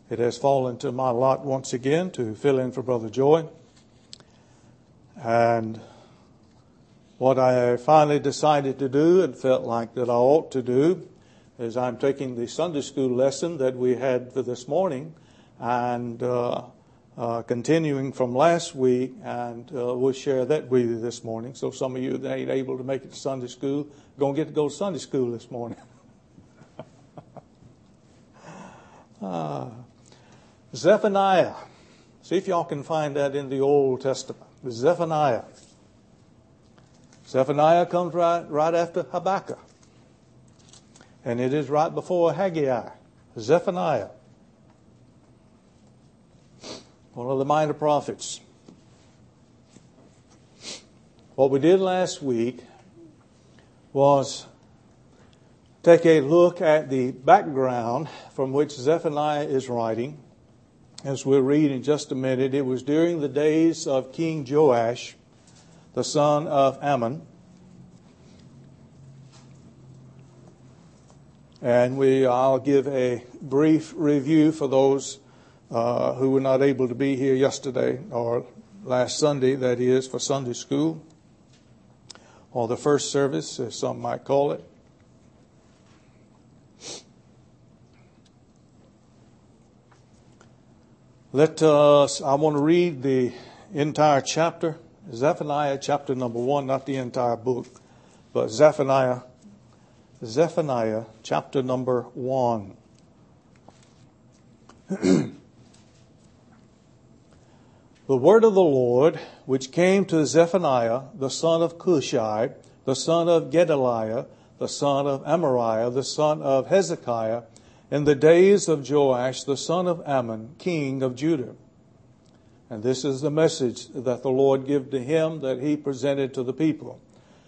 It has fallen to my lot once again to fill in for Brother Joy. And what I finally decided to do and felt like that I ought to do is I'm taking the Sunday school lesson that we had for this morning and continuing from last week, and we'll share that with you this morning. So some of you that ain't able to make it to Sunday school, going to get to go to Sunday school this morning. Zephaniah. See if y'all can find that in the Old Testament. Zephaniah. Zephaniah comes right after Habakkuk. And it is right before Haggai. Zephaniah. One of the minor prophets. What we did last week was take a look at the background from which Zephaniah is writing. As we'll read in just a minute, it was during the days of King Joash, the son of Ammon. And I'll give a brief review for those who were not able to be here yesterday or last Sunday, that is, for Sunday school, or the first service, as some might call it. I want to read the entire chapter, Zephaniah chapter number 1, not the entire book, but Zephaniah chapter number 1. The word of the Lord, which came to Zephaniah, the son of Cushai, the son of Gedaliah, the son of Amariah, the son of Hezekiah, in the days of Joash, the son of Ammon, king of Judah. And this is the message that the Lord gave to him that he presented to the people.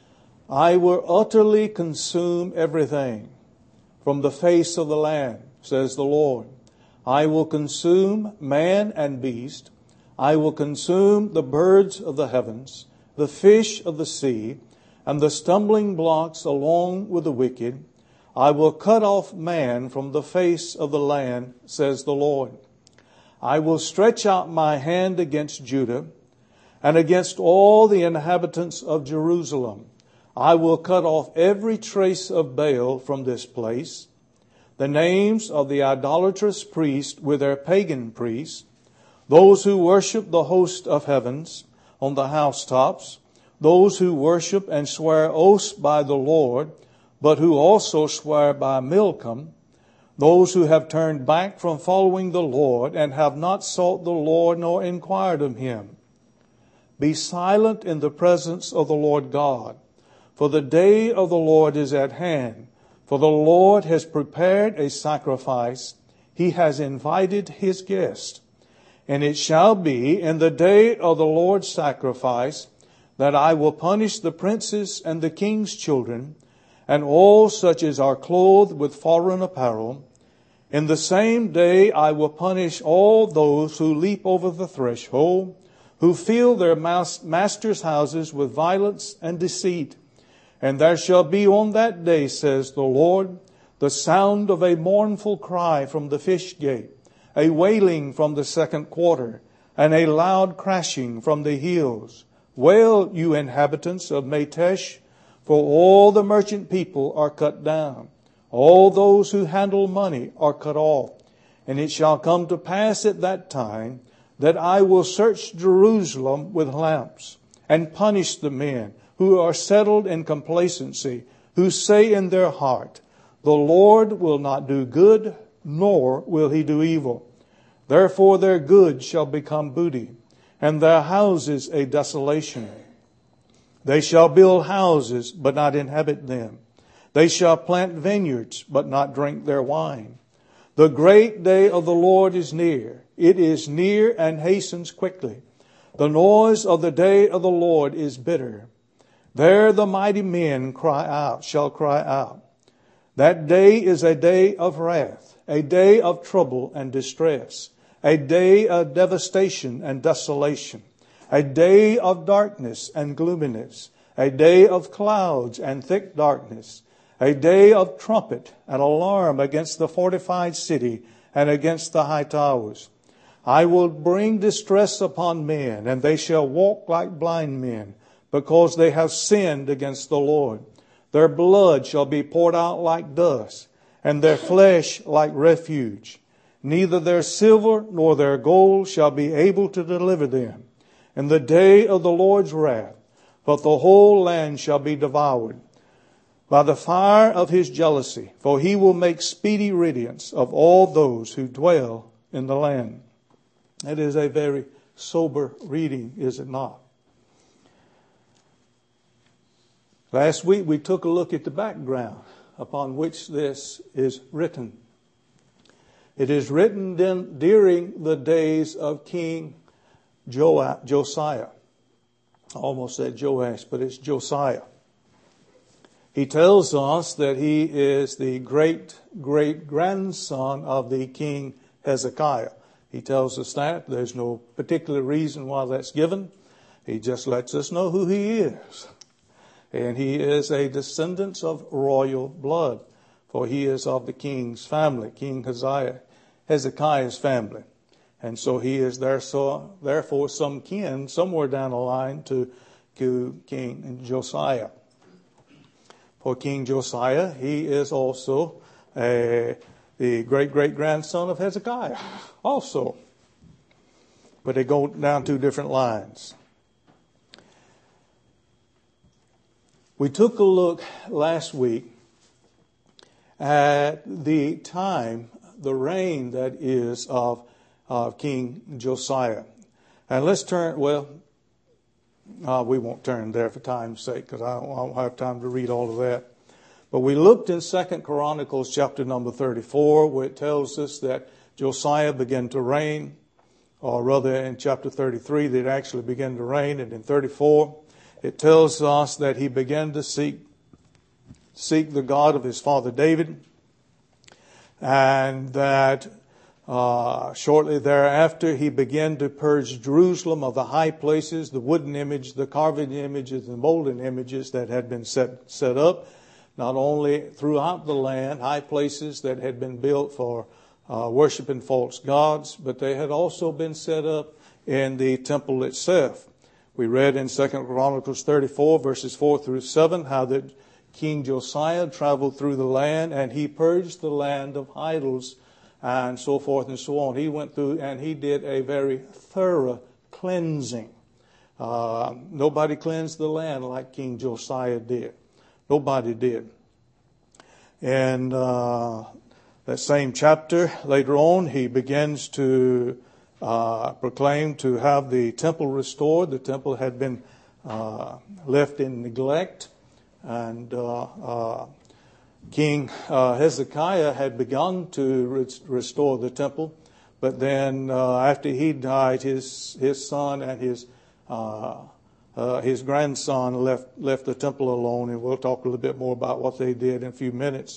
I will utterly consume everything from the face of the land, says the Lord. I will consume man and beast. I will consume the birds of the heavens, the fish of the sea, and the stumbling blocks along with the wicked. I will cut off man from the face of the land, says the Lord. I will stretch out my hand against Judah and against all the inhabitants of Jerusalem. I will cut off every trace of Baal from this place, the names of the idolatrous priests with their pagan priests, those who worship the host of heavens on the housetops, those who worship and swear oaths by the Lord, but who also swear by Milcom, those who have turned back from following the Lord and have not sought the Lord nor inquired of him. Be silent in the presence of the Lord God, for the day of the Lord is at hand. For the Lord has prepared a sacrifice. He has invited his guest. And it shall be in the day of the Lord's sacrifice that I will punish the princes and the king's children, and all such as are clothed with foreign apparel. In the same day I will punish all those who leap over the threshold, who fill their masters' houses with violence and deceit. And there shall be on that day, says the Lord, the sound of a mournful cry from the fish gate, a wailing from the second quarter, and a loud crashing from the hills. Wail, you inhabitants of Matesh, for all the merchant people are cut down. All those who handle money are cut off. And it shall come to pass at that time that I will search Jerusalem with lamps and punish the men who are settled in complacency, who say in their heart, the Lord will not do good, nor will he do evil. Therefore their goods shall become booty, and their houses a desolation. They shall build houses, but not inhabit them. They shall plant vineyards, but not drink their wine. The great day of the Lord is near. It is near and hastens quickly. The noise of the day of the Lord is bitter. There the mighty men shall cry out. That day is a day of wrath, a day of trouble and distress, a day of devastation and desolation, a day of darkness and gloominess, a day of clouds and thick darkness, a day of trumpet and alarm against the fortified city and against the high towers. I will bring distress upon men, and they shall walk like blind men, because they have sinned against the Lord. Their blood shall be poured out like dust, and their flesh like refuge. Neither their silver nor their gold shall be able to deliver them in the day of the Lord's wrath, but the whole land shall be devoured by the fire of his jealousy, for he will make speedy riddance of all those who dwell in the land. It is a very sober reading, is it not? Last week we took a look at the background upon which this is written. It is written during the days of King Josiah. I almost said Joash, but it's Josiah. He tells us that he is the great-great-grandson of the King Hezekiah. He tells us that. There's no particular reason why that's given. He just lets us know who he is. And he is a descendant of royal blood, for he is of the king's family, King Hezekiah's family. And so he is therefore some kin somewhere down the line to King Josiah. For King Josiah, he is also the great-great-grandson of Hezekiah also. But they go down two different lines. We took a look last week at the time, the reign that is of King Josiah. And let's turn, we won't turn there for time's sake because I don't have time to read all of that. But we looked in 2 Chronicles chapter number 34, where it tells us that Josiah began to reign, or rather in chapter 33 that it actually began to reign, and in 34 it tells us that he began to seek the God of his father David, and that shortly thereafter he began to purge Jerusalem of the high places, the wooden image, the carved images, and molten images that had been set up, not only throughout the land, high places that had been built for worshiping false gods, but they had also been set up in the temple itself. We read in 2 Chronicles 34, verses 4 through 7, how that King Josiah traveled through the land and he purged the land of idols and so forth and so on. He went through and he did a very thorough cleansing. Nobody cleansed the land like King Josiah did. Nobody did. And that same chapter, later on, he begins to proclaimed to have the temple restored. The temple had been left in neglect, and King Hezekiah had begun to restore the temple, but then after he died, his son and his grandson left the temple alone, and we'll talk a little bit more about what they did in a few minutes.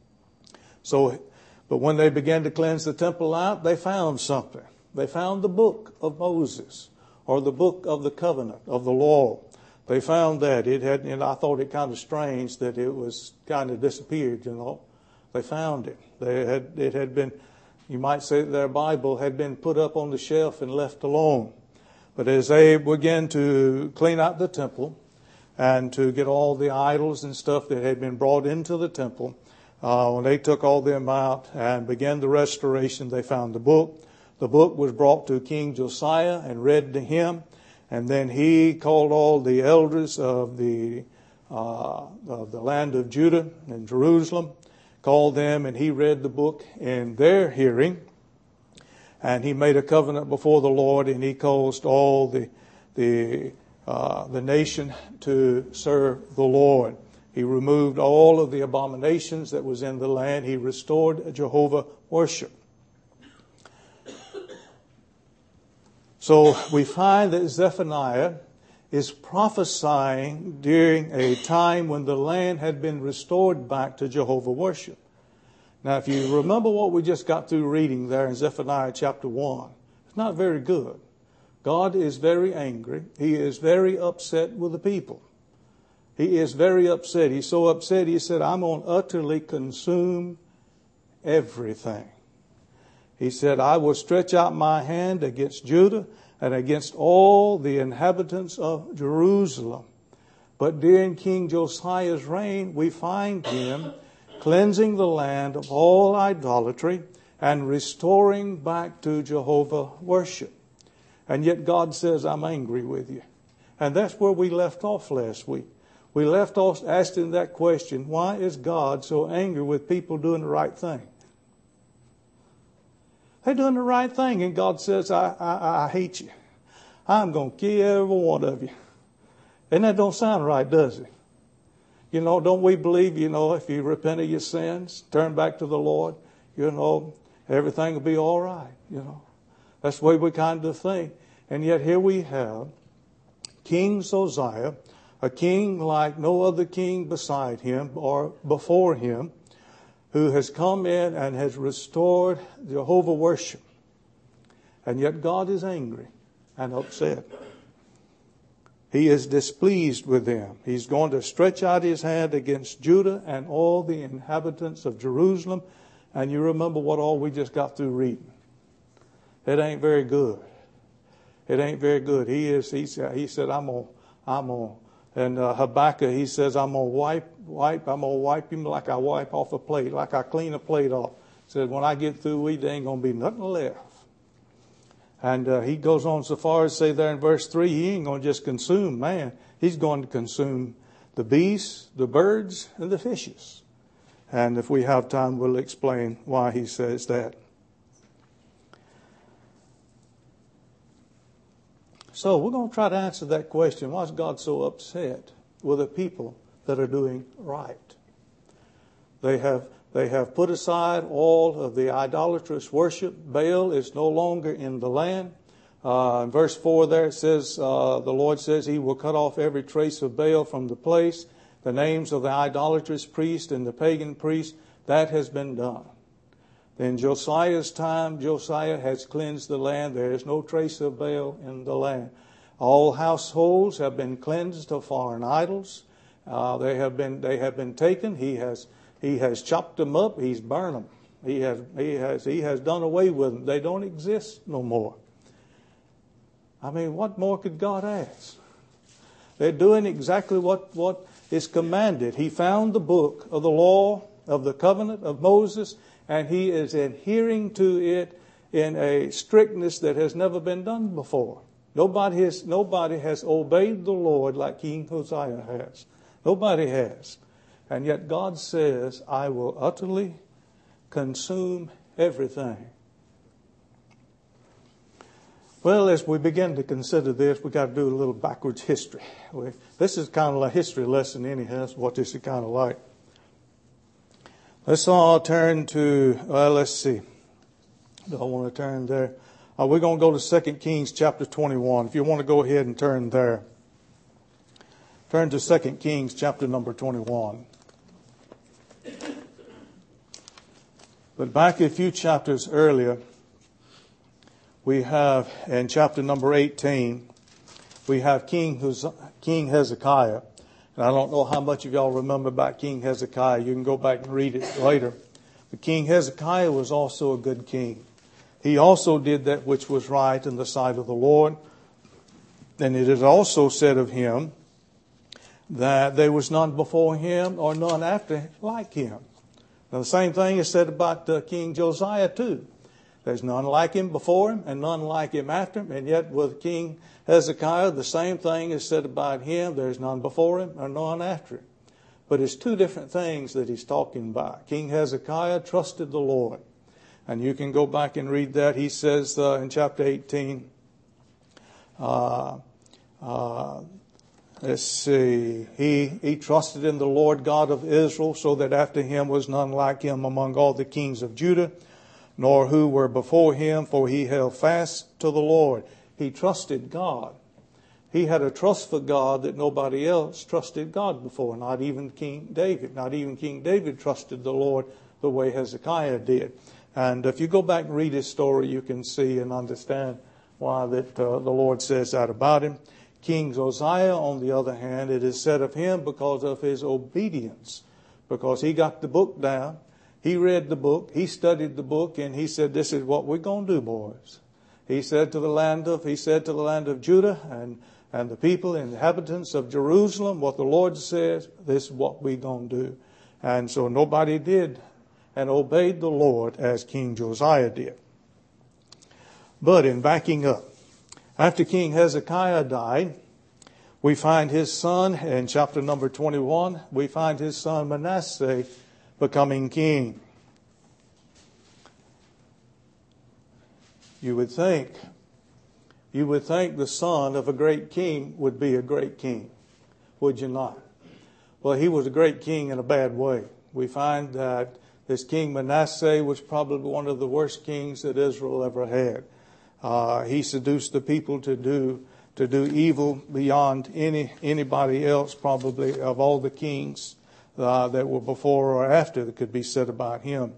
But when they began to cleanse the temple out, they found something. They found the book of Moses, or the book of the covenant, of the law. They found that. And I thought it kind of strange that it was kind of disappeared, They found it. It had been, you might say their Bible had been put up on the shelf and left alone. But as they began to clean out the temple and to get all the idols and stuff that had been brought into the temple, when they took all them out and began the restoration, they found the book. The book was brought to King Josiah and read to him, and then he called all the elders of the land of Judah and Jerusalem, called them, and he read the book in their hearing, and he made a covenant before the Lord, and he caused all the nation to serve the Lord. He removed all of the abominations that was in the land. He restored Jehovah worship. So we find that Zephaniah is prophesying during a time when the land had been restored back to Jehovah worship. Now, if you remember what we just got through reading there in Zephaniah chapter 1, it's not very good. God is very angry. He is very upset with the people. He is very upset. He's so upset, he said, I'm going to utterly consume everything. He said, I will stretch out my hand against Judah and against all the inhabitants of Jerusalem. But during King Josiah's reign, we find him cleansing the land of all idolatry and restoring back to Jehovah worship. And yet God says, I'm angry with you. And that's where we left off last week. We left off asking that question, why is God so angry with people doing the right thing? They're doing the right thing, and God says, I hate you. I'm going to kill every one of you. And that don't sound right, does it? You know, don't we believe, you know, if you repent of your sins, turn back to the Lord, you know, everything will be all right, you know. That's the way we kind of think. And yet here we have King Josiah, a king like no other king beside him or before him, who has come in and has restored Jehovah worship. And yet God is angry and upset. He is displeased with them. He's going to stretch out his hand against Judah and all the inhabitants of Jerusalem. And you remember what all we just got through reading. It ain't very good. It ain't very good. He said, I'm on. And Habakkuk, he says, I'm going to wipe him like I wipe off a plate, like I clean a plate off. He said, when I get through, there ain't going to be nothing left. And he goes on so far as say there in verse 3, he ain't going to just consume man. He's going to consume the beasts, the birds, and the fishes. And if we have time, we'll explain why he says that. So we're going to try to answer that question. Why is God so upset with the people that are doing right? They have put aside all of the idolatrous worship. Baal is no longer in the land. In verse 4 there it says, the Lord says he will cut off every trace of Baal from the place. The names of the idolatrous priest and the pagan priest, that has been done. In Josiah's time, Josiah has cleansed the land. There is no trace of Baal in the land. All households have been cleansed of foreign idols. They have been taken. He has chopped them up. He's burned them. He has done away with them. They don't exist no more. I mean, what more could God ask? They're doing exactly what is commanded. He found the book of the law of the covenant of Moses, and he is adhering to it in a strictness that has never been done before. Nobody has obeyed the Lord like King Josiah has. Nobody has. And yet God says, I will utterly consume everything. Well, as we begin to consider this, we've got to do a little backwards history. This is kind of a history lesson anyhow. That's what this is kind of like. Let's all turn to, let's see. Do I want to turn there? We're going to go to 2 Kings chapter 21. If you want to go ahead and turn there. Turn to 2 Kings chapter number 21. But back a few chapters earlier, we have in chapter number 18, we have King Hezekiah. And I don't know how much of y'all remember about King Hezekiah. You can go back and read it later. But King Hezekiah was also a good king. He also did that which was right in the sight of the Lord. And it is also said of him that there was none before him or none after like him. Now the same thing is said about King Josiah too. There's none like him before him and none like him after him. And yet with King Hezekiah, the same thing is said about him. There's none before him or none after him. But it's two different things that he's talking about. King Hezekiah trusted the Lord. And you can go back and read that. He says in chapter 18, let's see, he trusted in the Lord God of Israel, so that after him was none like him among all the kings of Judah, nor who were before him, for he held fast to the Lord. He trusted God. He had a trust for God that nobody else trusted God before, not even King David. Not even King David trusted the Lord the way Hezekiah did. And if you go back and read his story, you can see and understand why that the Lord says that about him. King Josiah, on the other hand, it is said of him because of his obedience, because he got the book down. he read the book, he studied the book, and he said, this is what we're going to do, boys. He said to the land of Judah and the people and inhabitants of Jerusalem, what the Lord says, this is what we're going to do. And so nobody did and obeyed the Lord as King Josiah did. But in backing up, after King Hezekiah died, we find his son, in chapter number 21, we find his son Manasseh becoming king. You would think the son of a great king would be a great king, would you not? Well, he was a great king in a bad way. We find that this King Manasseh was probably one of the worst kings that Israel ever had. He seduced the people to do evil beyond anybody else, probably of all the kings that were before or after that could be said about him.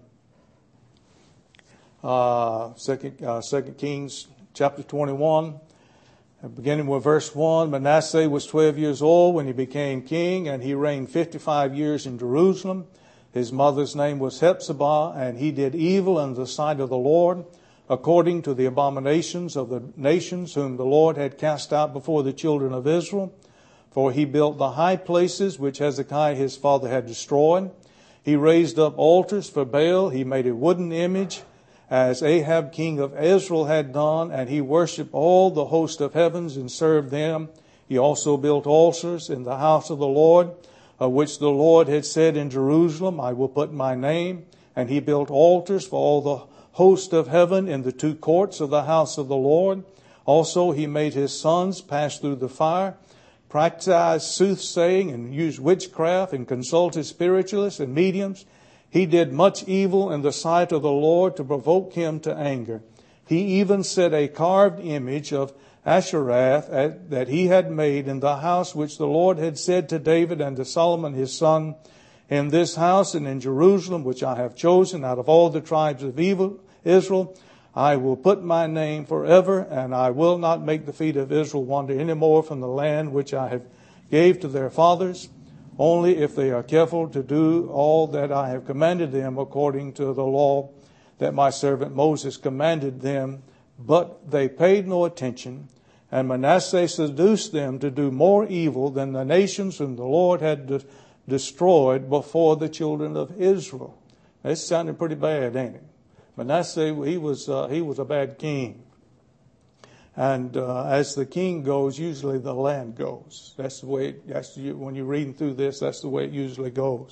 Second Kings chapter 21, beginning with verse 1. Manasseh was 12 years old when he became king, and he reigned 55 years in Jerusalem. His mother's name was Hephzibah, and he did evil in the sight of the Lord, according to the abominations of the nations whom the Lord had cast out before the children of Israel. For he built the high places which Hezekiah his father had destroyed. He raised up altars for Baal. He made a wooden image, as Ahab king of Israel had done, and he worshipped all the host of heavens and served them. He also built altars in the house of the Lord, of which the Lord had said in Jerusalem, I will put my name. And he built altars for all the host of heaven in the two courts of the house of the Lord. Also he made his sons pass through the fire, practiced soothsaying, and used witchcraft, and consulted spiritualists and mediums. He did much evil in the sight of the Lord to provoke him to anger. He even set a carved image of Asherah that he had made in the house which the Lord had said to David and to Solomon his son, in this house and in Jerusalem, which I have chosen out of all the tribes of Israel, I will put my name forever, and I will not make the feet of Israel wander any more from the land which I have gave to their fathers, only if they are careful to do all that I have commanded them according to the law that my servant Moses commanded them. But they paid no attention, and Manasseh seduced them to do more evil than the nations whom the Lord had destroyed before the children of Israel. This sounded pretty bad, ain't it? Manasseh, he was a bad king. And as the king goes, usually the land goes. That's the way, when you're reading through this, that's the way it usually goes.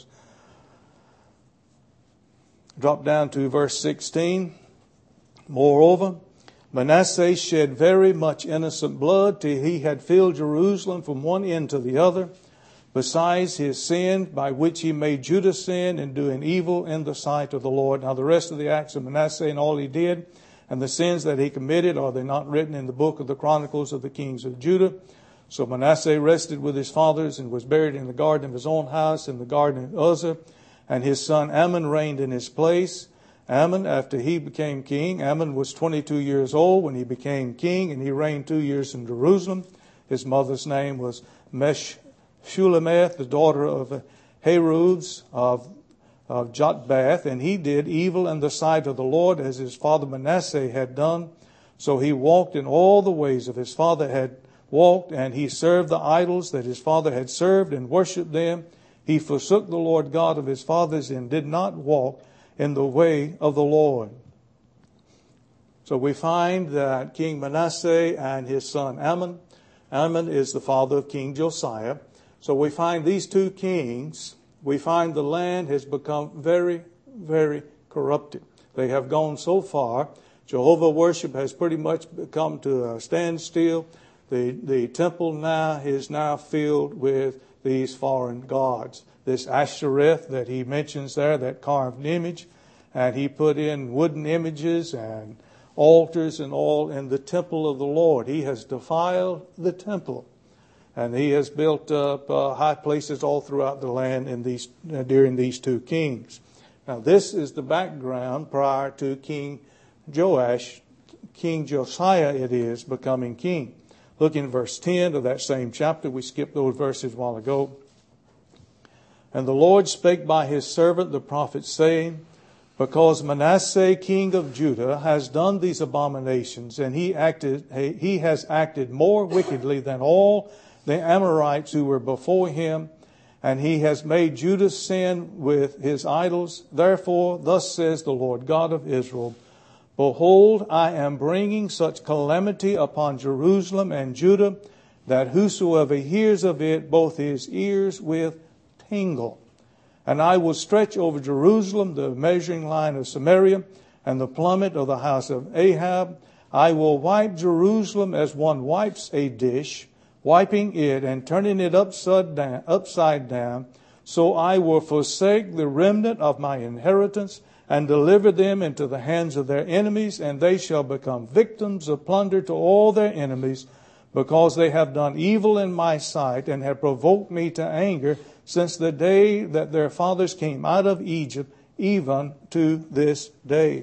Drop down to verse 16. Moreover, Manasseh shed very much innocent blood till he had filled Jerusalem from one end to the other. Besides his sin, by which he made Judah sin in doing evil in the sight of the Lord. Now the rest of the acts of Manasseh and all he did, and the sins that he committed, are they not written in the book of the Chronicles of the kings of Judah? So Manasseh rested with his fathers and was buried in the garden of his own house in the garden of Uzzah. And his son Ammon reigned in his place. Ammon, after he became king, Ammon was 22 years old when he became king, and he reigned 2 years in Jerusalem. His mother's name was Meshullemeth, the daughter of Haruz of Jotbath, and he did evil in the sight of the Lord as his father Manasseh had done. So he walked in all the ways of his father had walked, and he served the idols that his father had served and worshipped them. He forsook the Lord God of his fathers and did not walk in the way of the Lord. So we find that King Manasseh and his son Ammon. Ammon is the father of King Josiah. So we find these two kings. We find the land has become very, very corrupted. They have gone so far. Jehovah worship has pretty much come to a standstill. The temple now is filled with these foreign gods. This Ashereth that he mentions there, that carved image, and he put in wooden images and altars and all in the temple of the Lord. He has defiled the temple. And he has built up high places all throughout the land during these two kings. Now this is the background prior to King Joash, King Josiah it is, becoming king. Look in verse 10 of that same chapter. We skipped those verses a while ago. And the Lord spake by his servant the prophet, saying, because Manasseh, king of Judah, has done these abominations, and he has acted more wickedly than all the Amorites who were before him, and he has made Judah sin with his idols. Therefore, thus says the Lord God of Israel, behold, I am bringing such calamity upon Jerusalem and Judah, that whosoever hears of it, both his ears will tingle. And I will stretch over Jerusalem the measuring line of Samaria and the plummet of the house of Ahab. I will wipe Jerusalem as one wipes a dish, wiping it and turning it upside down. So I will forsake the remnant of my inheritance and deliver them into the hands of their enemies, and they shall become victims of plunder to all their enemies, because they have done evil in my sight and have provoked me to anger since the day that their fathers came out of Egypt, even to this day.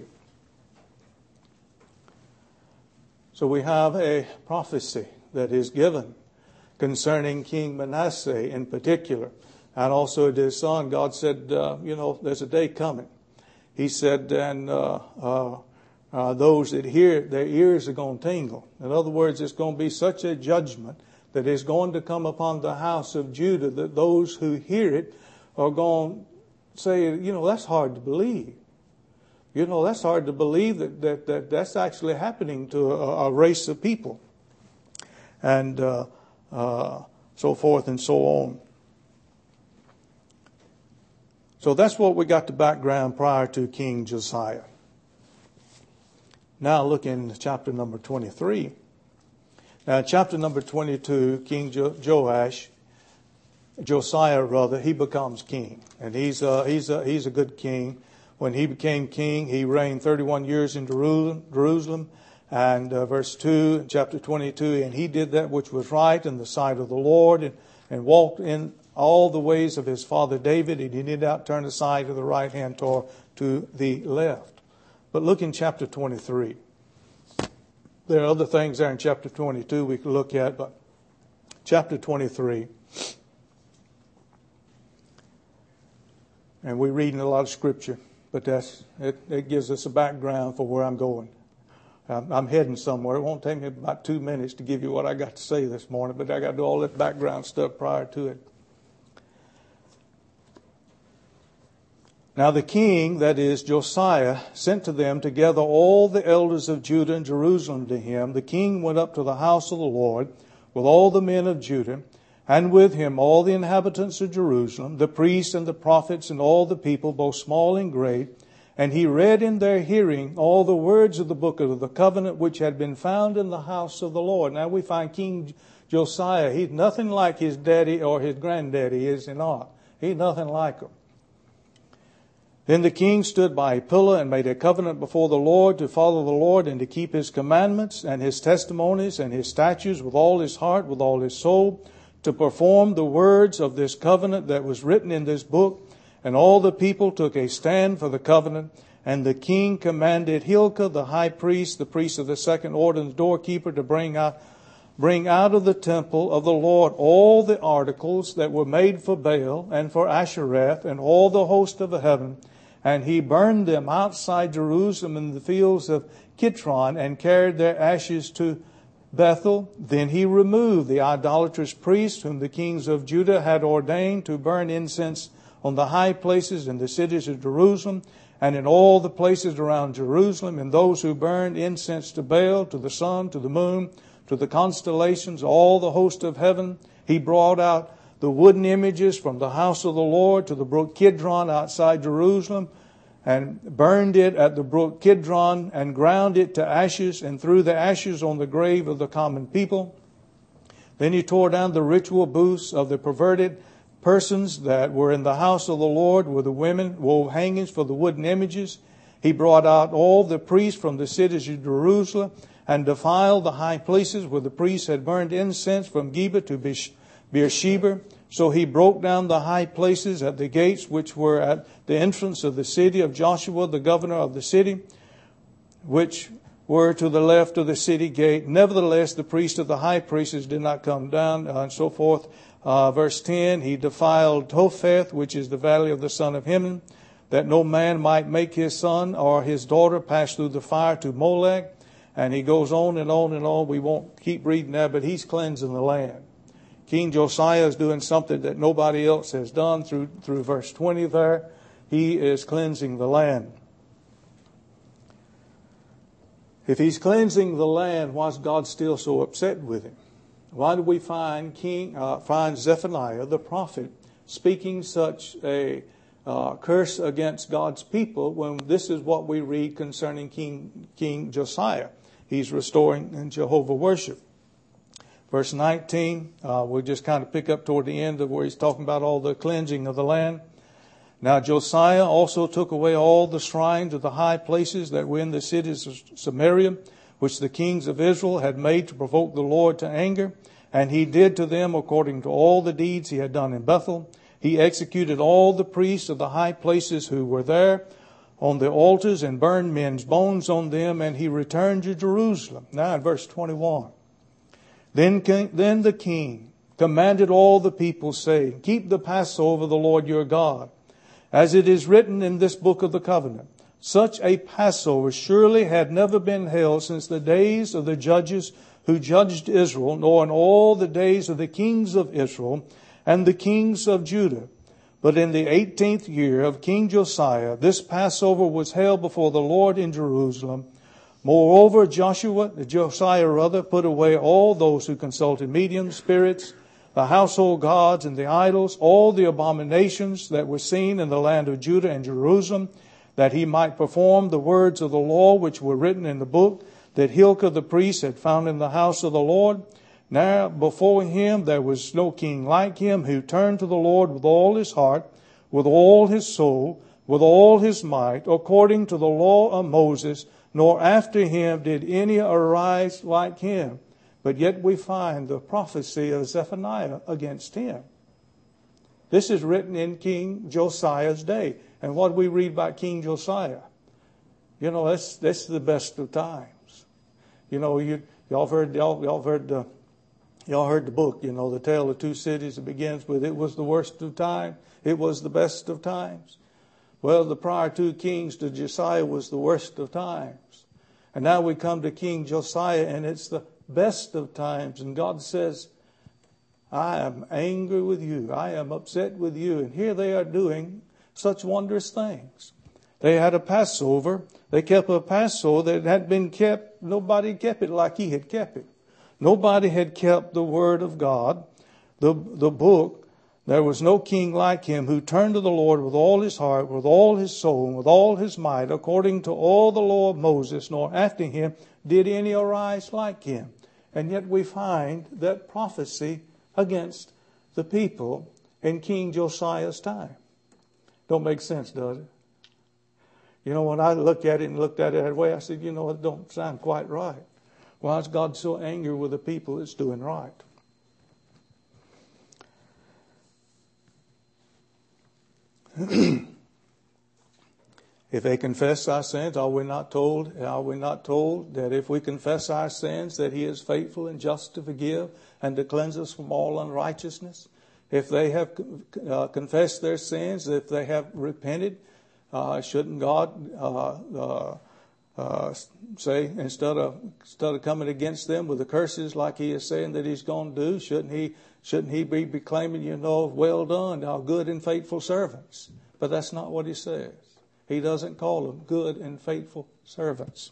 So we have a prophecy that is given concerning King Manasseh in particular, and also to his son. God said, there's a day coming. He said, and those that hear it, their ears are going to tingle. In other words, it's going to be such a judgment that is going to come upon the house of Judah that those who hear it are going to say, that's hard to believe. That's hard to believe that that's actually happening to a race of people. And so forth and so on. So that's what we got the background prior to King Josiah. Now look in chapter number 23. Now chapter number 22, King Josiah, he becomes king. And he's a good king. When he became king, he reigned 31 years in Jerusalem. And verse 2, chapter 22, and he did that which was right in the sight of the Lord, and walked in all the ways of his father David. He did not turn aside to the right hand or to the left. But look in chapter 23. There are other things there in chapter 22 we could look at, but chapter 23. And we're reading a lot of scripture, but it gives us a background for where I'm going. I'm heading somewhere. It won't take me about 2 minutes to give you what I got to say this morning, but I got to do all that background stuff prior to it. Now the king, that is Josiah, sent to them together all the elders of Judah and Jerusalem to him. The king went up to the house of the Lord with all the men of Judah, and with him all the inhabitants of Jerusalem, the priests and the prophets and all the people, both small and great. And he read in their hearing all the words of the book of the covenant which had been found in the house of the Lord. Now we find King Josiah, he's nothing like his daddy or his granddaddy, is he not? He's nothing like him. Then the king stood by a pillar and made a covenant before the Lord to follow the Lord and to keep his commandments and his testimonies and his statutes with all his heart, with all his soul, to perform the words of this covenant that was written in this book. And all the people took a stand for the covenant. And the king commanded Hilkiah, the high priest, the priest of the second order, and the doorkeeper, to bring out of the temple of the Lord all the articles that were made for Baal and for Ashereth and all the host of the heaven. And he burned them outside Jerusalem in the fields of Kidron and carried their ashes to Bethel. Then he removed the idolatrous priests whom the kings of Judah had ordained to burn incense on the high places in the cities of Jerusalem and in all the places around Jerusalem, and those who burned incense to Baal, to the sun, to the moon, to the constellations, all the host of heaven. He brought out the wooden images from the house of the Lord to the brook Kidron outside Jerusalem, and burned it at the brook Kidron, and ground it to ashes, and threw the ashes on the grave of the common people. Then he tore down the ritual booths of the perverted persons that were in the house of the Lord, where the women wove hangings for the wooden images. He brought out all the priests from the cities of Jerusalem, and defiled the high places where the priests had burned incense from Geba to Beersheba. So he broke down the high places at the gates which were at the entrance of the city of Joshua, the governor of the city, which were to the left of the city gate. Nevertheless, the priest of the high priests did not come down, and so forth. Verse 10, he defiled Topheth, which is the valley of the son of Hinnom, that no man might make his son or his daughter pass through the fire to Molech. And he goes on and on and on. We won't keep reading that, but he's cleansing the land. King Josiah is doing something that nobody else has done through verse 20 there. He is cleansing the land. If he's cleansing the land, why is God still so upset with him? Why do we find Zephaniah the prophet speaking such a curse against God's people when this is what we read concerning King Josiah? He's restoring Jehovah worship. Verse 19, we'll just kind of pick up toward the end of where he's talking about all the cleansing of the land. Now Josiah also took away all the shrines of the high places that were in the cities of Samaria, which the kings of Israel had made to provoke the Lord to anger. And he did to them according to all the deeds he had done in Bethel. He executed all the priests of the high places who were there on the altars and burned men's bones on them, and he returned to Jerusalem. Now in verse 21. Then the king commanded all the people, saying, Keep the Passover of the Lord your God, as it is written in this book of the covenant. Such a Passover surely had never been held since the days of the judges who judged Israel, nor in all the days of the kings of Israel and the kings of Judah. But in the 18th year of King Josiah, this Passover was held before the Lord in Jerusalem. Moreover, Josiah put away all those who consulted mediums, spirits, the household gods, and the idols, all the abominations that were seen in the land of Judah and Jerusalem, that he might perform the words of the law which were written in the book that Hilkiah the priest had found in the house of the Lord. Now before him there was no king like him, who turned to the Lord with all his heart, with all his soul, with all his might, according to the law of Moses, nor after him did any arise like him. But yet we find the prophecy of Zephaniah against him. This is written in King Josiah's day. And what do we read about King Josiah? You know, that's the best of times. You know, y'all heard the book, you know, The Tale of Two Cities. It begins with, it was the worst of times, it was the best of times. Well, the prior two kings to Josiah was the worst of times. And now we come to King Josiah, and it's the best of times. And God says, I am angry with you. I am upset with you. And here they are doing such wondrous things. They had a Passover. They kept a Passover that had been kept. Nobody kept it like he had kept it. Nobody had kept the word of God, the book. There was no king like him, who turned to the Lord with all his heart, with all his soul, and with all his might, according to all the law of Moses, nor after him did any arise like him. And yet we find that prophecy against the people in King Josiah's time. Don't make sense, does it? You know, when I looked at it that way, I said, you know, it don't sound quite right. Why is God so angry with the people that's doing right? If they confess our sins, are we not told that if we confess our sins, that he is faithful and just to forgive and to cleanse us from all unrighteousness? If they have confessed their sins, if they have repented, shouldn't God say, instead of coming against them with the curses like he is saying that he's going to do, shouldn't he be proclaiming, you know, well done, our good and faithful servants? But that's not what he says. He doesn't call them good and faithful servants.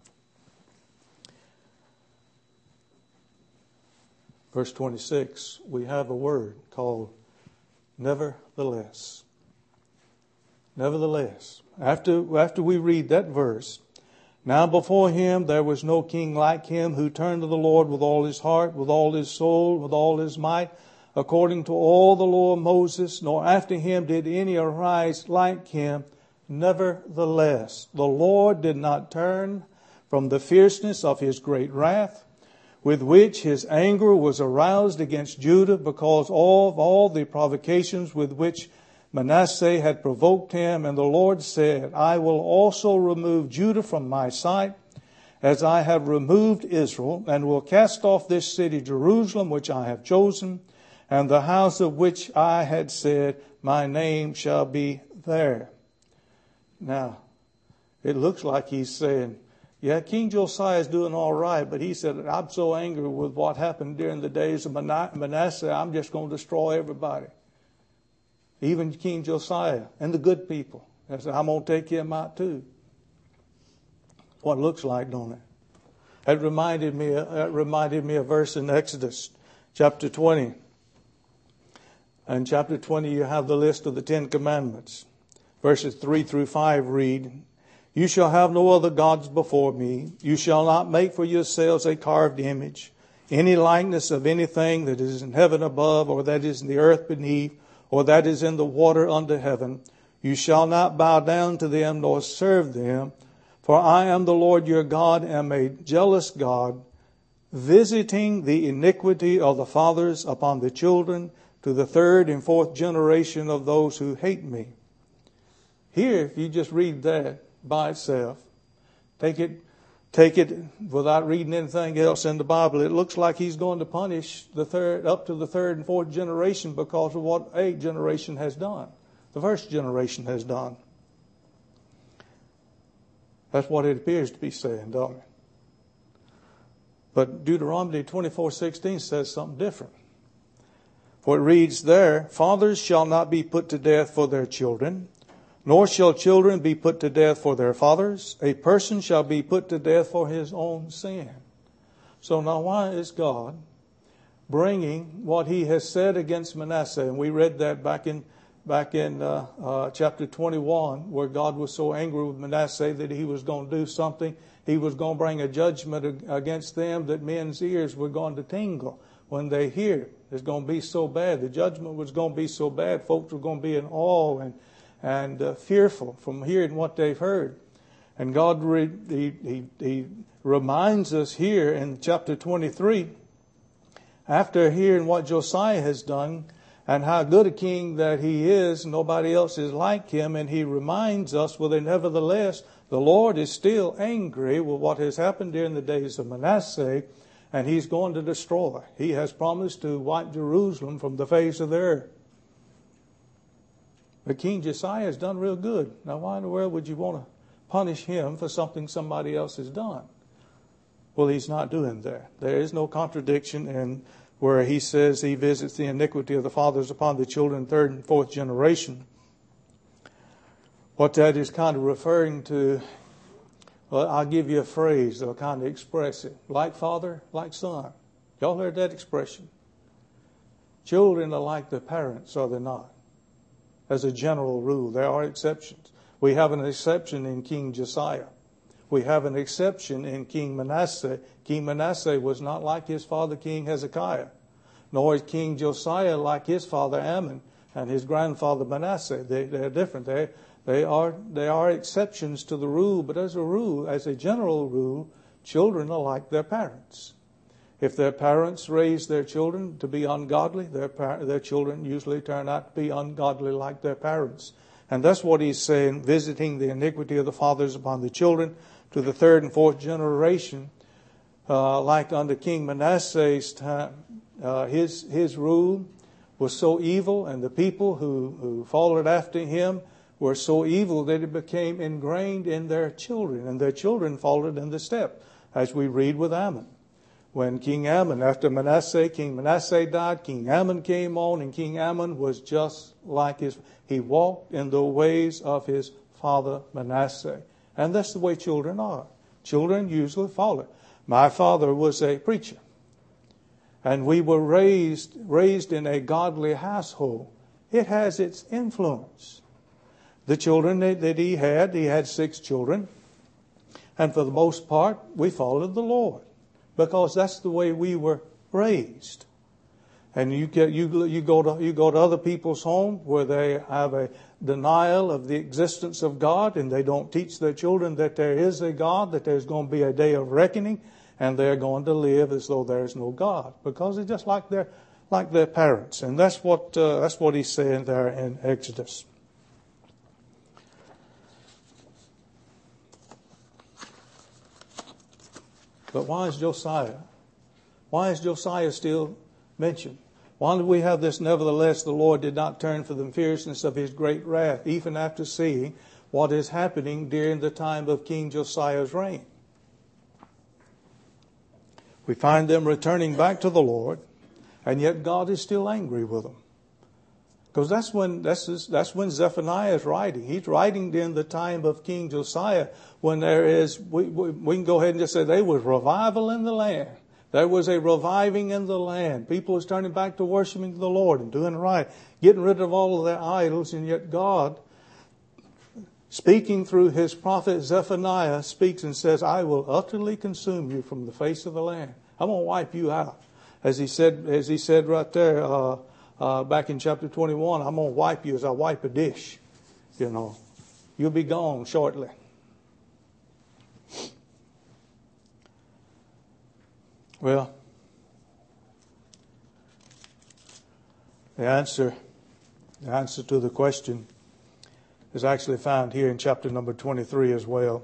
Verse 26, we have a word called nevertheless. Nevertheless. After we read that verse, now before him there was no king like him, who turned to the Lord with all his heart, with all his soul, with all his might, according to all the law of Moses, nor after him did any arise like him. Nevertheless, the Lord did not turn from the fierceness of his great wrath, with which his anger was aroused against Judah, because of all the provocations with which Manasseh had provoked him. And the Lord said, I will also remove Judah from my sight, as I have removed Israel, and will cast off this city Jerusalem, which I have chosen, and the house of which I had said, my name shall be there. Now, it looks like he's saying, yeah, King Josiah is doing all right, but he said, I'm so angry with what happened during the days of Manasseh, I'm just going to destroy everybody. Even King Josiah and the good people. I said, I'm going to take him out too. What it looks like, don't it? It reminded me of a verse in Exodus chapter 20. In chapter 20, you have the list of the 10 Commandments. Verses 3 through 5 read, You shall have no other gods before me. You shall not make for yourselves a carved image, any likeness of anything that is in heaven above, or that is in the earth beneath, or that is in the water under heaven. You shall not bow down to them nor serve them. For I am the Lord your God, am a jealous God, visiting the iniquity of the fathers upon the children to the third and fourth generation of those who hate me. Here, if you just read that by itself, take it without reading anything else in the Bible, it looks like he's going to punish up to the third and fourth generation because of what a generation has done. The first generation has done. That's what it appears to be saying, don't it? But Deuteronomy 24:16 says something different. For it reads there, Fathers shall not be put to death for their children, nor shall children be put to death for their fathers. A person shall be put to death for his own sin. So now why is God bringing what he has said against Manasseh? And we read that back in chapter 21, where God was so angry with Manasseh that he was going to do something. He was going to bring a judgment against them that men's ears were going to tingle when they hear it. It's going to be so bad. The judgment was going to be so bad. Folks were going to be in awe and fearful from hearing what they've heard. And God he reminds us here in chapter 23, after hearing what Josiah has done, and how good a king that he is, nobody else is like him. And he reminds us, well, nevertheless, the Lord is still angry with what has happened during the days of Manasseh, and he's going to destroy. He has promised to wipe Jerusalem from the face of the earth. But King Josiah has done real good. Now, why in the world would you want to punish him for something somebody else has done? Well, he's not doing that. There is no contradiction in where he says he visits the iniquity of the fathers upon the children, third and fourth generation. What that is kind of referring to, well, I'll give you a phrase that'll kind of express it. Like father, like son. Y'all heard that expression? Children are like their parents, are they not? As a general rule, there are exceptions. We have an exception in King Josiah. We have an exception in King Manasseh. King Manasseh was not like his father, King Hezekiah, nor is King Josiah like his father Ammon and his grandfather Manasseh. They're different. They are exceptions to the rule, but as a general rule, children are like their parents. If their parents raise their children to be ungodly, their children usually turn out to be ungodly like their parents. And that's what he's saying, visiting the iniquity of the fathers upon the children to the third and fourth generation. Like under King Manasseh's time, his rule was so evil, and the people who followed after him were so evil that it became ingrained in their children, and their children followed in the step, as we read with Ammon. When King Ammon, after King Manasseh died, King Ammon came on, and King Ammon was just like he walked in the ways of his father Manasseh. And that's the way children are. Children usually follow. My father was a preacher, and we were raised in a godly household. It has its influence. The children that he had 6 children, and for the most part, we followed the Lord, because that's the way we were raised. And you go to other people's home where they have a denial of the existence of God, and they don't teach their children that there is a God, that there's going to be a day of reckoning, and they're going to live as though there is no God, because they're just like their parents. And that's what he's saying there in Exodus. But why is Josiah still mentioned? Why do we have this? Nevertheless, the Lord did not turn from the fierceness of his great wrath, even after seeing what is happening during the time of King Josiah's reign. We find them returning back to the Lord, and yet God is still angry with them. Because that's when Zephaniah is writing. He's writing during the time of King Josiah, when there is, we can go ahead and just say there was revival in the land. There was a reviving in the land. People was turning back to worshiping the Lord and doing right, getting rid of all of their idols, and yet God, speaking through his prophet Zephaniah, speaks and says, I will utterly consume you from the face of the land. I'm going to wipe you out. As he said right there, back in chapter 21, I'm going to wipe you as I wipe a dish. You'll be gone shortly. Well, the answer to the question is actually found here in chapter number 23 as well.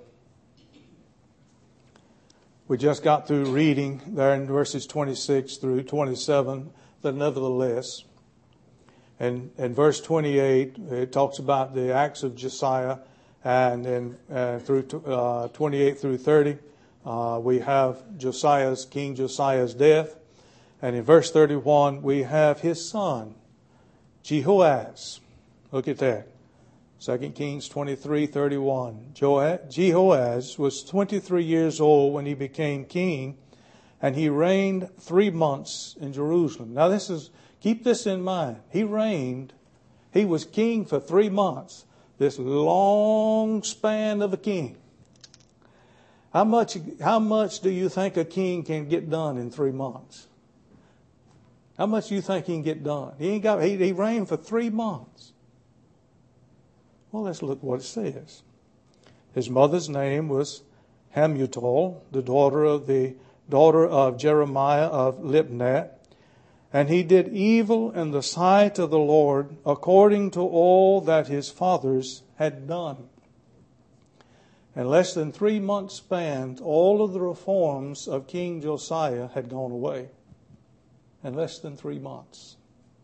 We just got through reading there in verses 26 through 27, but nevertheless, and in verse 28, it talks about the acts of Josiah, and then through 28 through 30, we have King Josiah's death. And in verse 31, we have his son, Jehoaz. Look at that. 2 Kings 23:31. Jehoaz was 23 years old when he became king, and he reigned 3 months in Jerusalem. Now keep this in mind. He was king for 3 months. This long span of a king. How much do you think a king can get done in 3 months? How much do you think he can get done? He reigned for 3 months. Well, let's look what it says. His mother's name was Hamutal, the daughter of Jeremiah of Libnah. And he did evil in the sight of the Lord, according to all that his fathers had done. In less than 3 months span, all of the reforms of King Josiah had gone away. In less than 3 months.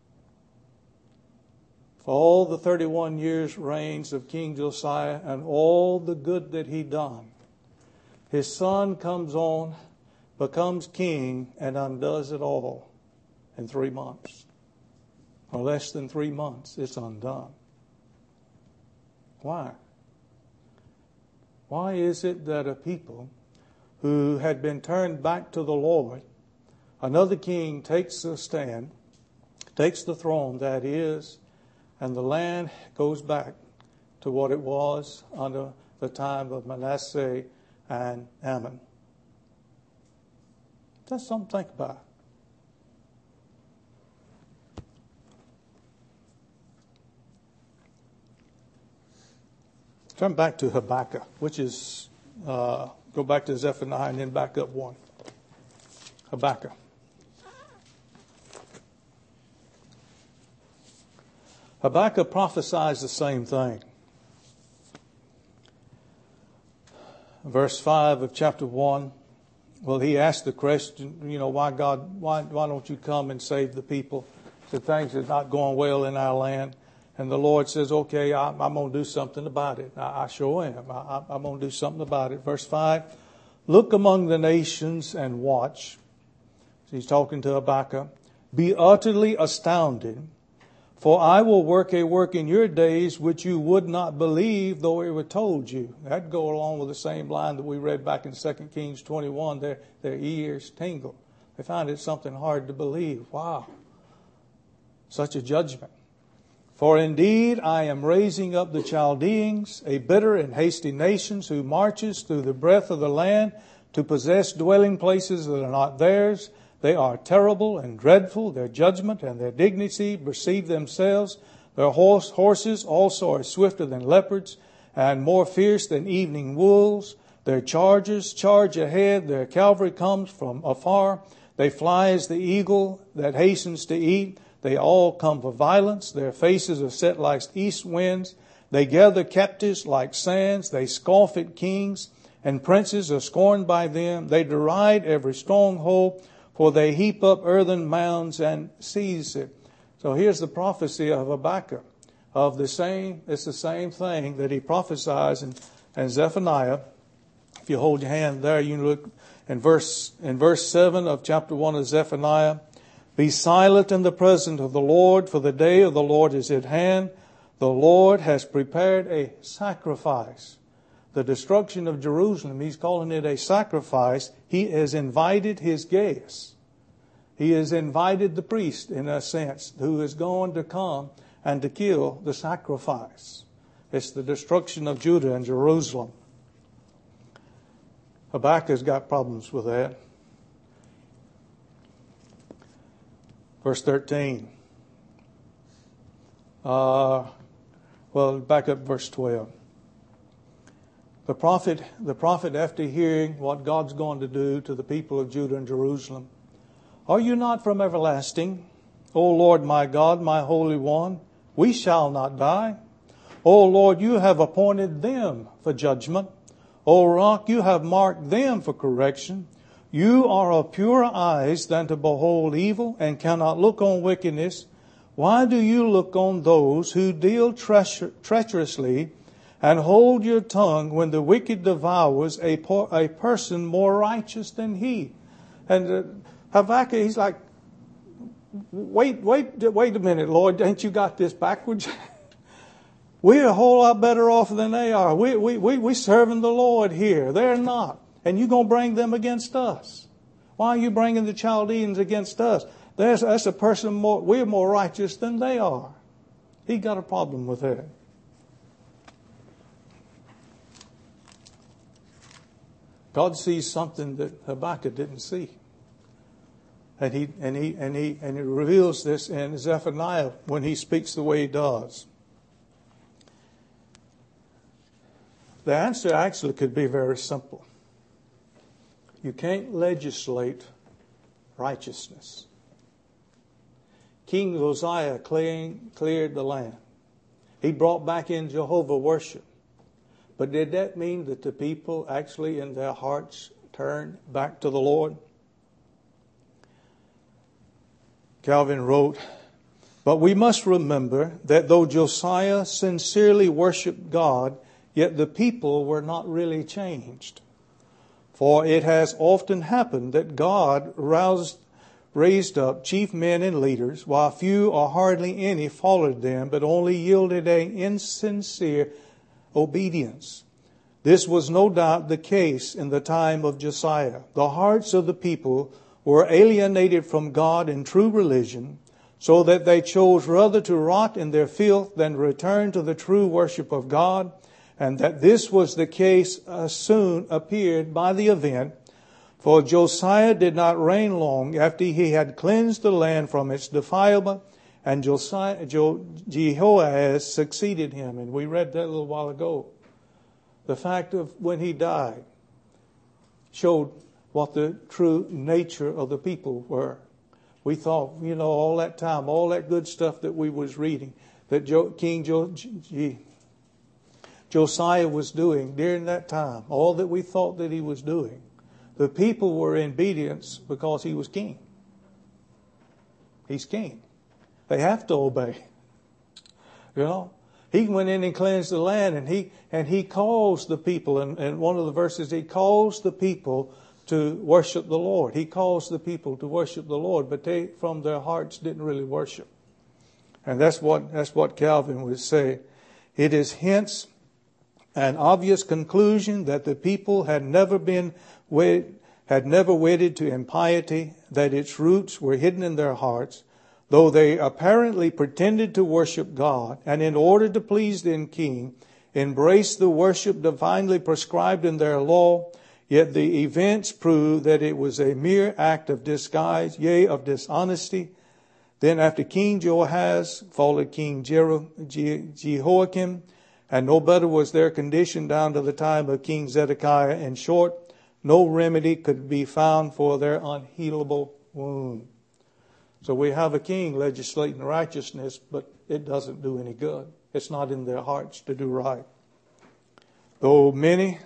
For all the 31 years reigns of King Josiah and all the good that he done, his son comes on, becomes king, and undoes it all in 3 months. Or less than 3 months, it's undone. Why? Why is it that a people who had been turned back to the Lord, another king takes a stand, takes the throne, that is, and the land goes back to what it was under the time of Manasseh and Ammon? That's something to think about. Turn back to Habakkuk, which is, go back to Zephaniah and then back up one. Habakkuk. Habakkuk prophesies the same thing. Verse 5 of chapter 1, well, he asked the question, why God, why don't you come and save the people? So things are not going well in our land. And the Lord says, okay, I'm going to do something about it. I sure am. I'm going to do something about it. Verse 5, look among the nations and watch. So he's talking to Habakkuk. Be utterly astounded, for I will work a work in your days which you would not believe, though it were told you. That'd go along with the same line that we read back in 2 Kings 21. Their ears tingle. They find it something hard to believe. Wow. Such a judgment. For indeed I am raising up the Chaldeans, a bitter and hasty nation who marches through the breadth of the land to possess dwelling places that are not theirs. They are terrible and dreadful. Their judgment and their dignity perceive themselves. Their horses also are swifter than leopards and more fierce than evening wolves. Their chargers charge ahead. Their cavalry comes from afar. They fly as the eagle that hastens to eat. They all come for violence. Their faces are set like east winds. They gather captives like sands. They scoff at kings, and princes are scorned by them. They deride every stronghold, for they heap up earthen mounds and seize it. So here's the prophecy of Habakkuk. of the same, it's the same thing that he prophesies in Zephaniah. If you hold your hand there, you can look in verse 7 of chapter 1 of Zephaniah. Be silent in the presence of the Lord, for the day of the Lord is at hand. The Lord has prepared a sacrifice. The destruction of Jerusalem, he's calling it a sacrifice. He has invited his guests. He has invited the priest, in a sense, who is going to come and to kill the sacrifice. It's the destruction of Judah and Jerusalem. Habakkuk's got problems with that. Verse 13. Back up verse 12. The prophet, after hearing what God's going to do to the people of Judah and Jerusalem, are you not from everlasting, O Lord my God, my Holy One? We shall not die. O Lord, you have appointed them for judgment. O Rock, you have marked them for correction. You are of purer eyes than to behold evil, and cannot look on wickedness. Why do you look on those who deal treacherously, and hold your tongue when the wicked devours a person more righteous than he? And Habakkuk, he's like, wait a minute, Lord, ain't you got this backwards? We're a whole lot better off than they are. We serving the Lord here. They're not. And you're going to bring them against us. Why are you bringing the Chaldeans against us? That's a person we're more righteous than they are. He got a problem with that. God sees something that Habakkuk didn't see. And he reveals this in Zephaniah when he speaks the way he does. The answer actually could be very simple. You can't legislate righteousness. King Uzziah cleared the land. He brought back in Jehovah worship. But did that mean that the people actually in their hearts turned back to the Lord? Calvin wrote, but we must remember that though Josiah sincerely worshiped God, yet the people were not really changed. For it has often happened that God raised up chief men and leaders, while few or hardly any followed them, but only yielded an insincere obedience. This was no doubt the case in the time of Josiah. The hearts of the people were alienated from God in true religion, so that they chose rather to rot in their filth than return to the true worship of God, and that this was the case soon appeared by the event. For Josiah did not reign long after he had cleansed the land from its defilement, and Jehoahaz succeeded him. And we read that a little while ago. The fact of when he died showed what the true nature of the people were. We thought, all that time, all that good stuff that we was reading, that King Josiah was doing during that time, all that we thought that he was doing, the people were in obedience because he was king. He's king. They have to obey. He went in and cleansed the land, and he calls the people, and one of the verses, he calls the people to worship the Lord. He calls the people to worship the Lord, but they, from their hearts, didn't really worship. And that's what Calvin would say. It is hence an obvious conclusion that the people had never wedded to impiety, that its roots were hidden in their hearts, though they apparently pretended to worship God, and in order to please the king, embraced the worship divinely prescribed in their law. Yet the events prove that it was a mere act of disguise, yea, of dishonesty. Then after King Jehoahaz followed King Jehoiakim, and no better was their condition down to the time of King Zedekiah. In short, no remedy could be found for their unhealable wound. So we have a king legislating righteousness, but it doesn't do any good. It's not in their hearts to do right. Though many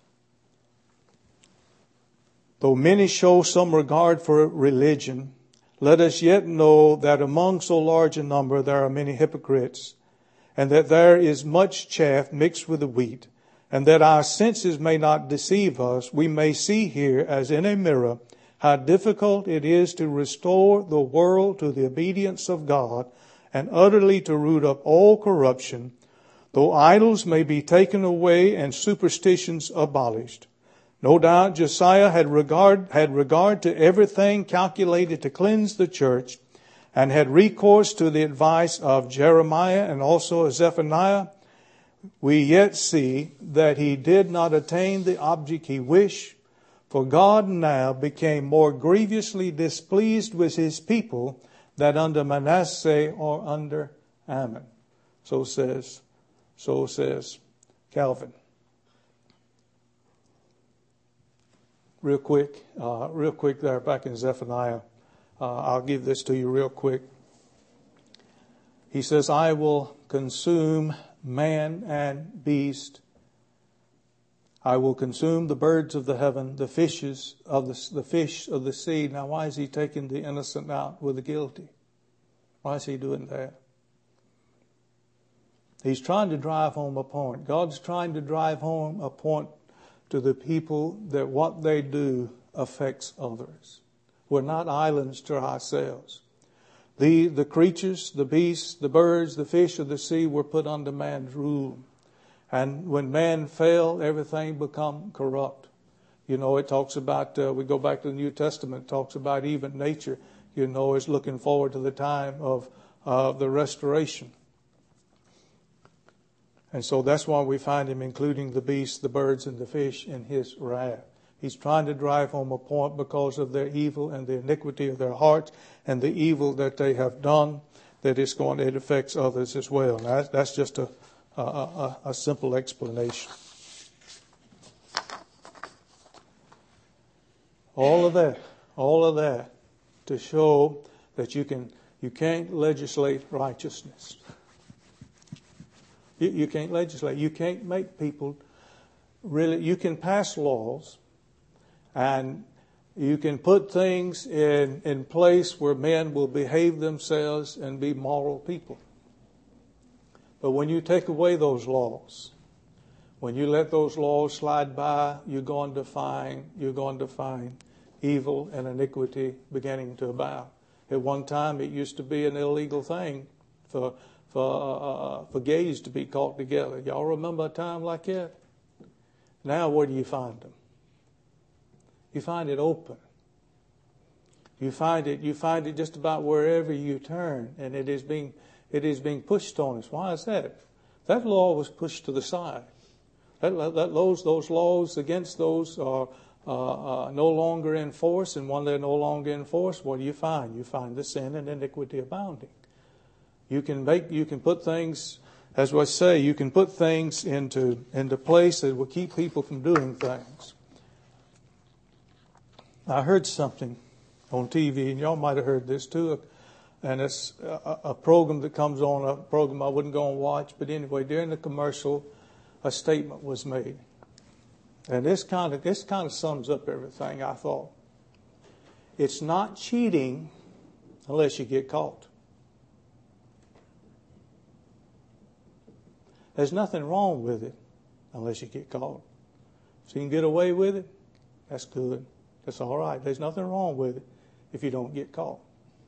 show some regard for religion, let us yet know that among so large a number there are many hypocrites, and that there is much chaff mixed with the wheat, and that our senses may not deceive us, we may see here, as in a mirror, how difficult it is to restore the world to the obedience of God, and utterly to root up all corruption, though idols may be taken away and superstitions abolished. No doubt Josiah had regard to everything calculated to cleanse the church, and had recourse to the advice of Jeremiah and also Zephaniah. We yet see that he did not attain the object he wished, for God now became more grievously displeased with his people than under Manasseh or under Ammon. So says Calvin. Real quick there back in Zephaniah. I'll give this to you real quick. He says, I will consume man and beast. I will consume the birds of the heaven, the fish of the sea. Now, why is he taking the innocent out with the guilty? Why is he doing that? He's trying to drive home a point. God's trying to drive home a point to the people that what they do affects others. We're not islands to ourselves. The creatures, the beasts, the birds, the fish of the sea were put under man's rule. And when man fell, everything become corrupt. You know, it talks about, we go back to the New Testament, it talks about even nature, you know, is looking forward to the time of the restoration. And so that's why we find him including the beasts, the birds, and the fish in his wrath. He's trying to drive home a point because of their evil and the iniquity of their hearts and the evil that they have done, that it affects others as well. Now, that's just a simple explanation. All of that to show that you can't legislate righteousness. You can't legislate. You can't make people really. You can pass laws, and you can put things in place where men will behave themselves and be moral people. But when you take away those laws, when you let those laws slide by, you're going to find evil and iniquity beginning to abound. At one time, it used to be an illegal thing for gays to be caught together. Y'all remember a time like that? Now where do you find them? You find it open. You find it just about wherever you turn, and it is being pushed on us. Why is that? That law was pushed to the side. Those laws against those are no longer in force, and when they're no longer in force, what do you find? You find the sin and iniquity abounding. You can put things, as I say, you can put things into place that will keep people from doing things. I heard something on TV, and y'all might have heard this too, and it's a program that comes on, a program I wouldn't go and watch, but anyway, during the commercial, a statement was made. And this kind of sums up everything, I thought. It's not cheating unless you get caught. There's nothing wrong with it unless you get caught. If you can get away with it, that's good. That's all right. There's nothing wrong with it if you don't get caught.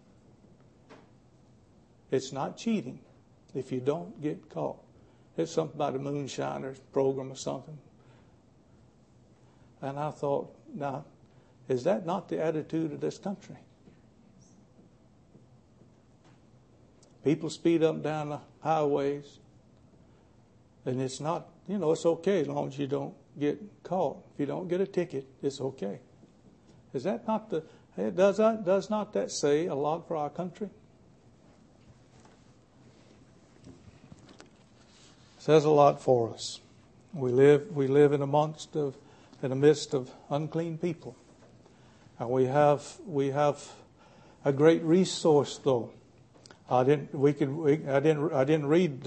It's not cheating if you don't get caught. It's something about a moonshiner's program or something. And I thought, now, is that not the attitude of this country? People speed up and down the highways. And it's not, it's okay as long as you don't get caught. If you don't get a ticket, it's okay. Is that not does not that say a lot for our country? It says a lot for us. We live in the midst of unclean people. And we have a great resource though. I didn't read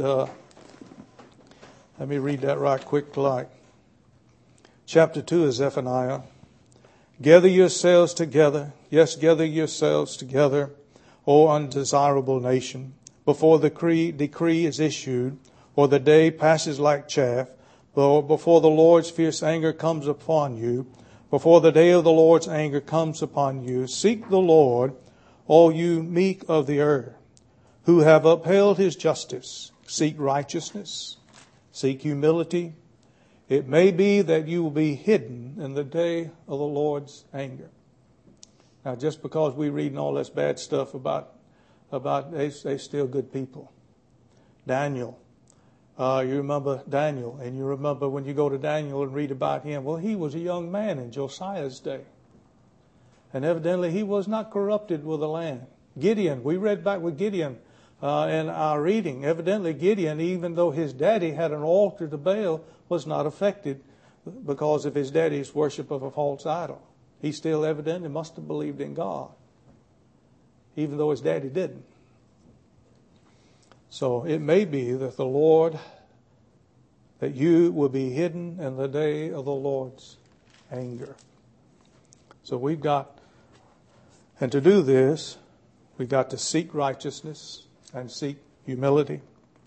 let me read that right quick, like chapter 2 of Zephaniah. Gather yourselves together. Yes, gather yourselves together, O undesirable nation, before the decree is issued, or the day passes like chaff, before the Lord's fierce anger comes upon you, before the day of the Lord's anger comes upon you. Seek the Lord, all you meek of the earth, who have upheld his justice. Seek righteousness. Seek humility. It may be that you will be hidden in the day of the Lord's anger. Now, just because we reading all this bad stuff about they still good people. Daniel. You remember Daniel, and you remember when you go to Daniel and read about him, well, he was a young man in Josiah's day. And evidently he was not corrupted with the land. Gideon, we read back with Gideon in our reading. Evidently Gideon, even though his daddy had an altar to Baal, was not affected because of his daddy's worship of a false idol. He still evidently must have believed in God, even though his daddy didn't. So it may be that the Lord, that you will be hidden in the day of the Lord's anger. So we've got, and to do this, we've got to seek righteousness and seek humility.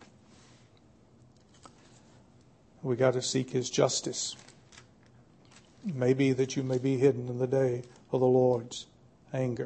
We've got to seek his justice. It may be that you may be hidden in the day of the Lord's anger.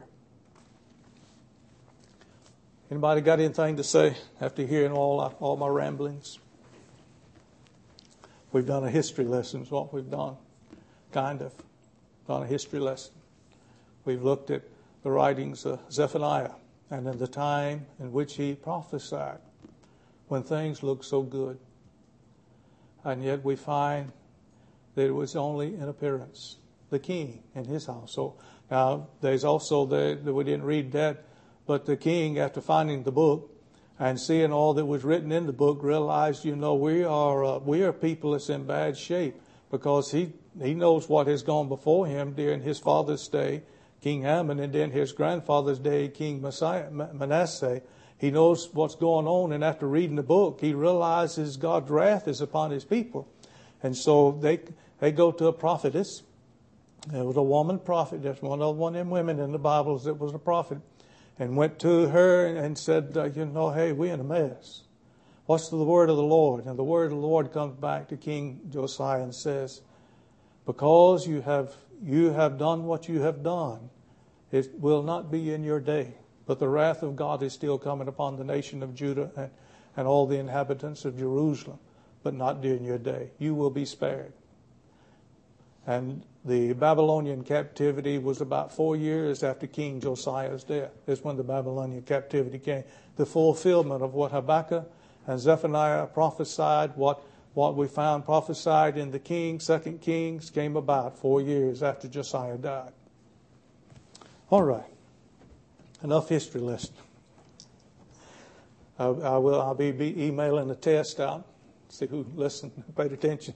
Anybody got anything to say after hearing all my ramblings? We've done a history lesson is what we've done. Kind of. Done a history lesson. We've looked at the writings of Zephaniah and in the time in which he prophesied when things looked so good. And yet we find that it was only in appearance. The king and his household. Now, there's also, we didn't read that, but the king, after finding the book and seeing all that was written in the book, realized, we are people that's in bad shape, because he knows what has gone before him during his father's day, King Amon, and then his grandfather's day, King Manasseh. He knows what's going on, and after reading the book, he realizes God's wrath is upon his people. And so they go to a prophetess. There was a woman prophet. There's one of them women in the Bible that was a prophet. And went to her and said, hey, we're in a mess. What's the word of the Lord? And the word of the Lord comes back to King Josiah and says, because you have done what you have done, it will not be in your day. But the wrath of God is still coming upon the nation of Judah and all the inhabitants of Jerusalem, but not during your day. You will be spared. And the Babylonian captivity was about 4 years after King Josiah's death. That's when the Babylonian captivity came. The fulfillment of what Habakkuk and Zephaniah prophesied, what we found prophesied in the King, 2 Kings, came about 4 years after Josiah died. All right. Enough history lesson. I'll be emailing the test out. See who listened, paid attention.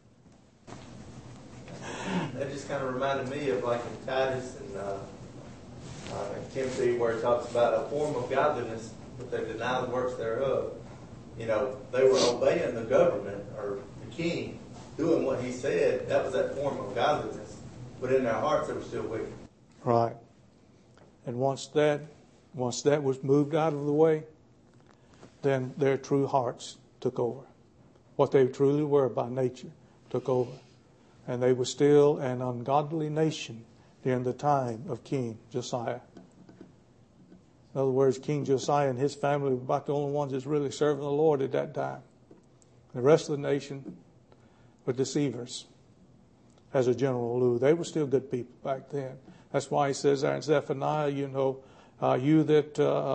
That just kind of reminded me of like in Titus and Timothy, where it talks about a form of godliness, but they deny the works thereof. They were obeying the government or the king, doing what he said. That was that form of godliness. But in their hearts, they were still wicked. Right. And once that was moved out of the way, then their true hearts took over. What they truly were by nature took over. And they were still an ungodly nation during the time of King Josiah. In other words, King Josiah and his family were about the only ones that's really serving the Lord at that time. The rest of the nation were deceivers, as a general rule. They were still good people back then. That's why he says there in Zephaniah, you that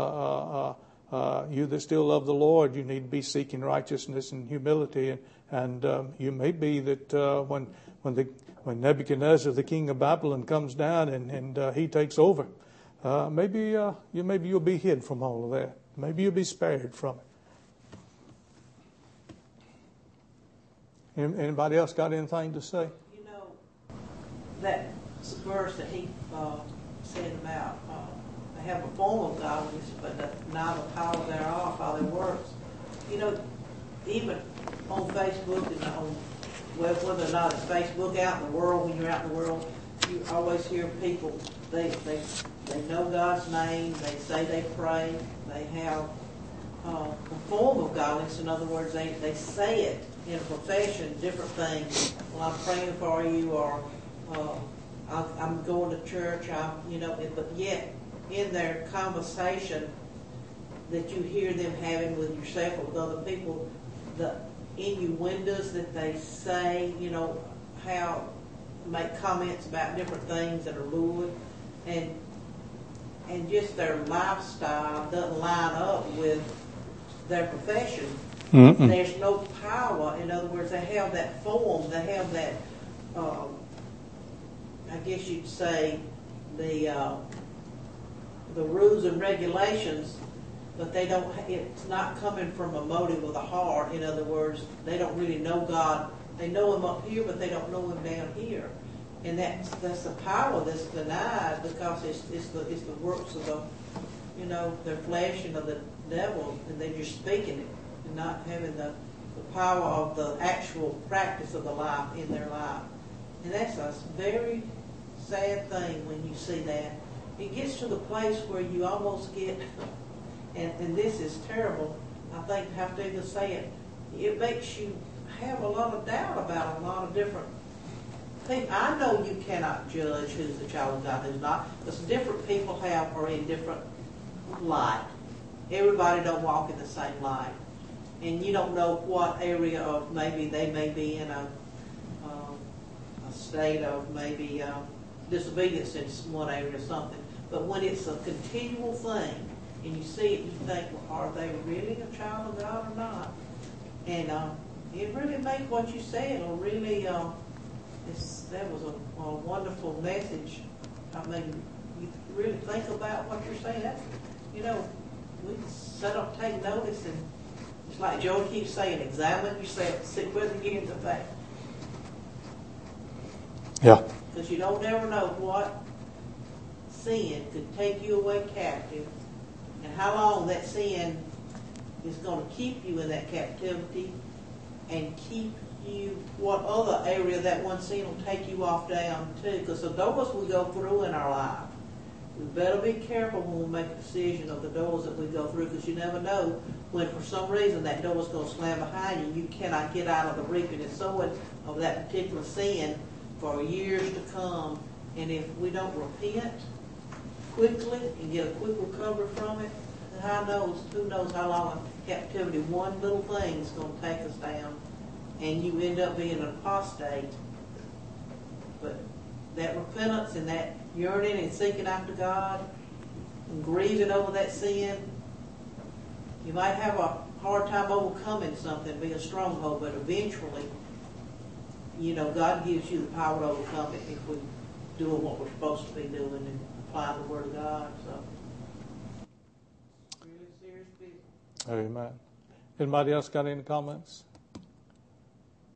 still love the Lord, you need to be seeking righteousness and humility. And you may be that when Nebuchadnezzar, the king of Babylon, comes down and he takes over, maybe you'll be hid from all of that. Maybe you'll be spared from it. Anybody else got anything to say? That verse that he said about they have a form of godliness, but not the power thereof, how they works. Even on Facebook and on whether or not it's Facebook out in the world, when you're out in the world, you always hear people, they know God's name, they say they pray, they have a form of godliness. In other words, they say it in a profession, different things. Well, I'm praying for you, or I'm going to church, but yet in their conversation that you hear them having with yourself or with other people, the innuendos that they say, how make comments about different things that are lewd, and just their lifestyle doesn't line up with their profession. Mm-mm. There's no power. In other words, they have that form, they have that, I guess you'd say, the rules and regulations, but they don't. It's not coming from a motive of the heart. In other words, they don't really know God. They know Him up here, but they don't know Him down here, and that's the power that's denied, because it's the works of their flesh and of the devil, and they're just speaking it and not having the power of the actual practice of the life in their life. And that's a very sad thing when you see that. It gets to the place where you almost get, and this is terrible, I think I have to even say it, it makes you have a lot of doubt about a lot of different things. I know you cannot judge who's the child of God and who's not, because different people are in different light. Everybody don't walk in the same light. And you don't know what area of, maybe they may be in a state of maybe disobedience in one area or something. But when it's a continual thing, and you see it, you think, well, are they really a child of God or not? And it really makes what you said, or really, that was a wonderful message. I mean, you really think about what you're saying. That's, we set up, take notice, and it's like Joe keeps saying, examine yourself, see whether you get into faith. Yeah. Because you don't ever know what sin could take you away captive, and how long that sin is going to keep you in that captivity, and keep you, what other area that one sin will take you off down to. Because the doors we go through in our life, we better be careful when we make a decision of the doors that we go through, because you never know when for some reason that door is going to slam behind you. You cannot get out of the reaping and sowing of that particular sin for years to come. And if we don't repent quickly and get a quick recovery from it, who knows how long in captivity one little thing is going to take us down, and you end up being an apostate. But that repentance and that yearning and seeking after God and grieving over that sin, you might have a hard time overcoming something, being a stronghold, but eventually, God gives you the power to overcome it if we do what we're supposed to be doing and apply the Word of God. So, really serious business. Amen. Anybody else got any comments?